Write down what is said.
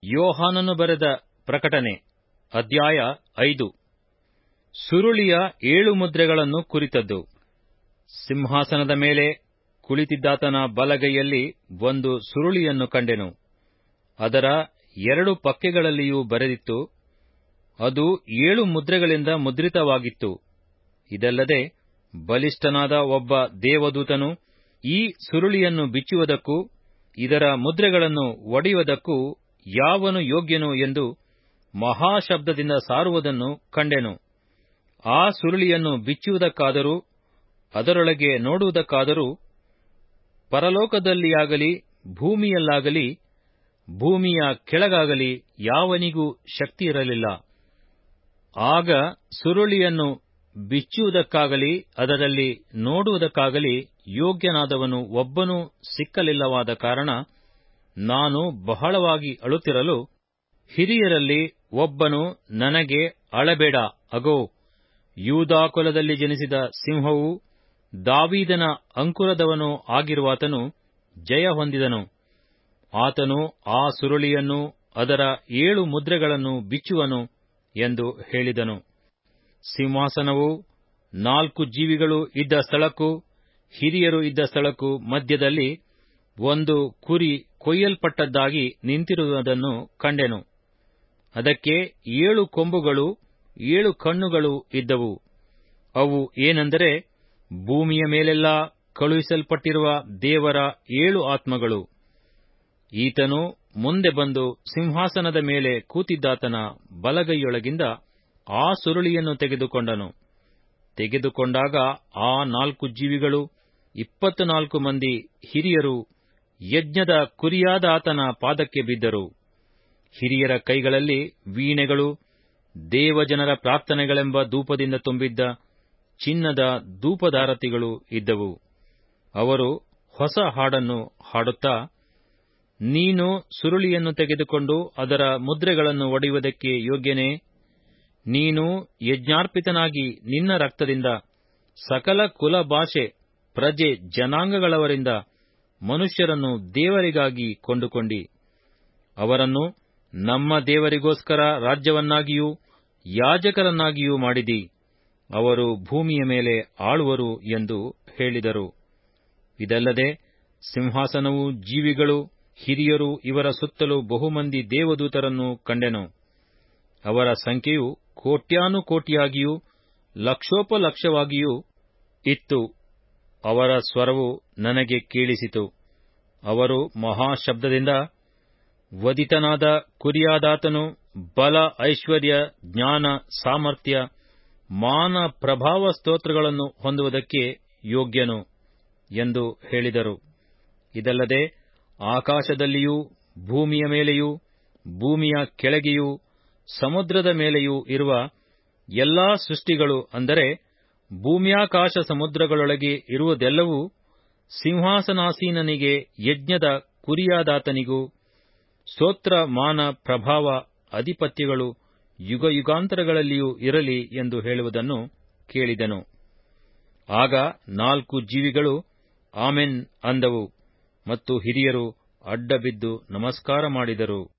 ಯೋಹಾನನು ಬರೆದ ಪ್ರಕಟನೆ ಅಧ್ಯಾಯ 5. ಸುರುಳಿಯ 7 ಮುದ್ರೆಗಳನ್ನು ಕುರಿತದ್ದು. ಸಿಂಹಾಸನದ ಮೇಲೆ ಕುಳಿತಿದ್ದಾತನ ಬಲಗೈಯಲ್ಲಿ ಒಂದು ಸುರುಳಿಯನ್ನು ಕಂಡೆನು. ಅದರ 2 ಪಕ್ಕೆಗಳಲ್ಲಿಯೂ ಬರೆದಿತ್ತು. ಅದು 7 ಮುದ್ರೆಗಳಿಂದ ಮುದ್ರಿತವಾಗಿತ್ತು. ಇದಲ್ಲದೆ ಬಲಿಷ್ಠನಾದ ಒಬ್ಬ ದೇವದೂತನು ಈ ಸುರುಳಿಯನ್ನು ಬಿಚ್ಚುವುದಕ್ಕೂ ಇದರ ಮುದ್ರೆಗಳನ್ನು ಒಡೆಯುವುದಕ್ಕೂ ಯಾವನು ಯೋಗ್ಯನು ಎಂದು ಮಹಾಶಬ್ದದಿಂದ ಸಾರುವುದನ್ನು ಕಂಡೆನು. ಆ ಸುರುಳಿಯನ್ನು ಬಿಚ್ಚುವುದಕ್ಕಾದರೂ ಅದರೊಳಗೆ ನೋಡುವುದಕ್ಕಾದರೂ ಪರಲೋಕದಲ್ಲಿಯಾಗಲಿ ಭೂಮಿಯಲ್ಲಾಗಲಿ ಭೂಮಿಯ ಕೆಳಗಾಗಲಿ ಯಾವನಿಗೂ ಶಕ್ತಿಯಿರಲಿಲ್ಲ. ಆಗ ಸುರುಳಿಯನ್ನು ಬಿಚ್ಚುವುದಕ್ಕಾಗಲಿ ಅದರಲ್ಲಿ ನೋಡುವುದಕ್ಕಾಗಲಿ ಯೋಗ್ಯನಾದವನು ಒಬ್ಬನೂ ಸಿಕ್ಕಲಿಲ್ಲವಾದ ಕಾರಣ ನಾನು ಬಹಳವಾಗಿ ಅಳುತ್ತಿರಲು, ಹಿರಿಯರಲ್ಲಿ ಒಬ್ಬನು ನನಗೆ, ಅಳಬೇಡ, ಅಗೋ, ಯೂದಾ ಕುಲದಲ್ಲಿ ಜನಿಸಿದ ಸಿಂಹವೂ ದಾವೀದನ ಅಂಕುರದವನೂ ಆಗಿರುವಾತನು ಜಯ ಹೊಂದಿದನು. ಆತನು ಆ ಸುರುಳಿಯನ್ನು ಅದರ 7 ಮುದ್ರೆಗಳನ್ನು ಬಿಚ್ಚುವನು ಎಂದು ಹೇಳಿದನು. ಸಿಂಹಾಸನವೂ 4 ಜೀವಿಗಳು ಇದ್ದ ಸ್ಥಳಕ್ಕೂ ಹಿರಿಯರು ಇದ್ದ ಸ್ಥಳಕ್ಕೂ ಮಧ್ಯದಲ್ಲಿ ಒಂದು ಕುರಿ ಕೊಯ್ಯಲ್ಪಟ್ಟದ್ದಾಗಿ ನಿಂತಿರುವುದನ್ನು ಕಂಡೆನು. ಅದಕ್ಕೆ 7 ಕೊಂಬುಗಳೂ 7 ಕಣ್ಣುಗಳೂ ಇದ್ದವು. ಅವು ಏನೆಂದರೆ, ಭೂಮಿಯ ಮೇಲೆಲ್ಲಾ ಕಳುಹಿಸಲ್ಪಟ್ಟಿರುವ ದೇವರ 7 ಆತ್ಮಗಳು. ಈತನು ಮುಂದೆ ಬಂದು ಸಿಂಹಾಸನದ ಮೇಲೆ ಕೂತಿದ್ದಾತನ ಬಲಗೈಯೊಳಗಿಂದ ಆ ಸುರುಳಿಯನ್ನು ತೆಗೆದುಕೊಂಡನು. ತೆಗೆದುಕೊಂಡಾಗ ಆ 4 ಜೀವಿಗಳು 24 ಮಂದಿ ಹಿರಿಯರು ಯಜ್ಞದ ಕುರಿಯಾದ ಆತನ ಪಾದಕ್ಕೆ ಬಿದ್ದರು. ಹಿರಿಯರ ಕೈಗಳಲ್ಲಿ ವೀಣೆಗಳು, ದೇವಜನರ ಪ್ರಾರ್ಥನೆಗಳೆಂಬ ಧೂಪದಿಂದ ತುಂಬಿದ್ದ ಚಿನ್ನದ ಧೂಪದಾರತಿಗಳು ಇದ್ದವು. ಅವರು ಹೊಸ ಹಾಡನ್ನು ಹಾಡುತ್ತಾ, ನೀನು ಸುರುಳಿಯನ್ನು ತೆಗೆದುಕೊಂಡು ಅದರ ಮುದ್ರೆಗಳನ್ನು ಒಡೆಯುವುದಕ್ಕೆ ಯೋಗ್ಯನೇ? ನೀನು ಯಜ್ಞಾರ್ಪಿತನಾಗಿ ನಿನ್ನ ರಕ್ತದಿಂದ ಸಕಲ ಕುಲ, ಭಾಷೆ, ಪ್ರಜೆ, ಜನಾಂಗಗಳವರಿಂದ ಮನುಷ್ಯರನ್ನು ದೇವರಿಗಾಗಿ ಕೊಂಡುಕೊಂಡಿ. ಅವರನ್ನು ನಮ್ಮ ದೇವರಿಗೋಸ್ಕರ ರಾಜ್ಯವನ್ನಾಗಿಯೂ ಯಾಜಕರನ್ನಾಗಿಯೂ ಮಾಡಿದಿ. ಅವರು ಭೂಮಿಯ ಮೇಲೆ ಆಳುವರು ಎಂದು ಹೇಳಿದರು. ಇದಲ್ಲದೆ ಸಿಂಹಾಸನವೂ ಜೀವಿಗಳು ಹಿರಿಯರು ಇವರ ಸುತ್ತಲೂ ಬಹುಮಂದಿ ದೇವದೂತರನ್ನು ಕಂಡೆನು. ಅವರ ಸಂಖ್ಯೆಯು ಕೋಟ್ಯಾನುಕೋಟಿಯಾಗಿಯೂ ಲಕ್ಷೋಪಲಕ್ಷವಾಗಿಯೂ ಇತ್ತು. ಅವರ ಸ್ವರವು ನನಗೆ ಕೇಳಿಸಿತು. ಅವರು ಮಹಾಶಬ್ದದಿಂದ, ವಧಿತನಾದ ಕುರಿಯಾದಾತನು ಬಲ, ಐಶ್ವರ್ಯ, ಜ್ಞಾನ, ಸಾಮರ್ಥ್ಯ, ಮಾನ, ಪ್ರಭಾವ, ಸ್ತೋತ್ರಗಳನ್ನು ಹೊಂದುವುದಕ್ಕೆ ಯೋಗ್ಯನು ಎಂದು ಹೇಳಿದರು. ಇದಲ್ಲದೆ ಆಕಾಶದಲ್ಲಿಯೂ ಭೂಮಿಯ ಮೇಲೆಯೂ ಭೂಮಿಯ ಕೆಳಗೆಯೂ ಸಮುದ್ರದ ಮೇಲೆಯೂ ಇರುವ ಎಲ್ಲಾ ಸೃಷ್ಟಿಗಳು, ಅಂದರೆ ಭೂಮ್ಯಾಕಾಶ ಸಮುದ್ರಗಳೊಳಗೆ ಇರುವುದೆಲ್ಲವೂ ಸಿಂಹಾಸನಾಸೀನನಿಗೆ, ಯಜ್ಞದ ಕುರಿಯಾದಾತನಿಗೂ ಸ್ತೋತ್ರ, ಮಾನ, ಪ್ರಭಾವ, ಅಧಿಪತ್ಯಗಳು ಯುಗಯುಗಾಂತರಗಳಲ್ಲಿಯೂ ಇರಲಿ ಎಂದು ಹೇಳುವುದನ್ನು ಕೇಳಿದೆನು. ಆಗ 4 ಜೀವಿಗಳು ಆಮೆನ್ ಅಂದವು ಮತ್ತು ಹಿರಿಯರು ಅಡ್ಡಬಿದ್ದು ನಮಸ್ಕಾರ ಮಾಡಿದರು.